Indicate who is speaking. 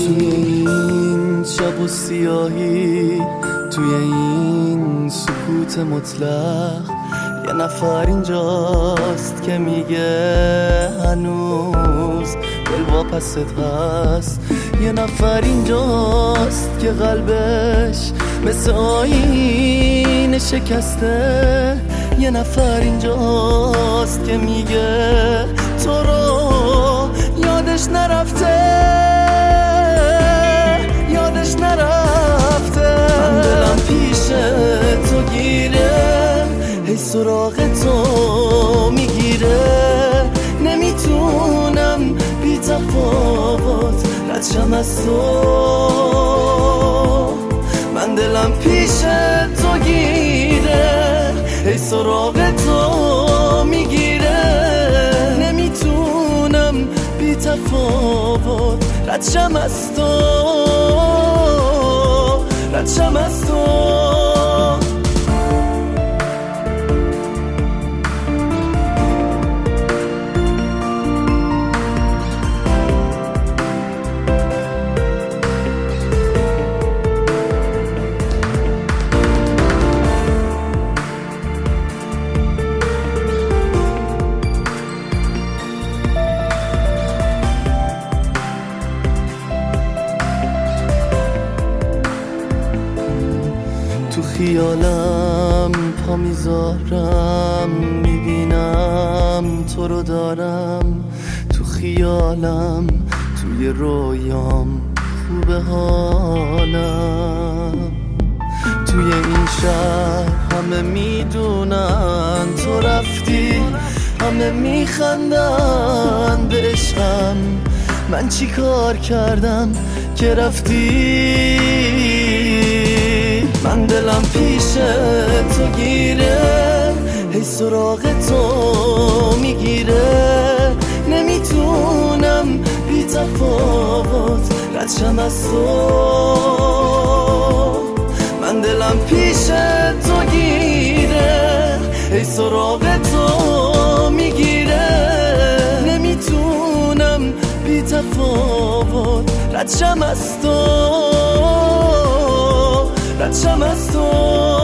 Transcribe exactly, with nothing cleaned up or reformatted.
Speaker 1: توی این شب و سیاهی، توی این سکوت مطلق، یه نفر اینجاست که میگه هنوز دل واپست هست. یه نفر اینجاست که قلبش مثل آینه شکسته. یه نفر اینجاست که میگه تو رو یادش نرفته، یادش نرفته. من دلم پیش تو گیره، هی سراغ تو میگیره. نمیتونم بی تفاوت ردشم از تو. من دلم پیش تو گیره، هی سراغ تو میگیره. نمیتونم بی تفاوت ردشم از تو، ردشم از تو. تو خیالم پا میذارم، میبینم تو رو دارم. تو خیالم توی رویام خوبه حالم. توی این شهر همه میدونن تو رفتی، همه میخندن به عشقم. من چی کار کردم که رفتی؟ من دلم پیش تو گیره، هی سراغ تو میگیره. نمیتونم بی تفاوت ردشم از تو. من دلم پیش تو گیره، هی سراغ تو میگیره. نمیتونم بی تفاوت ردشم از تو، ردشم از تو.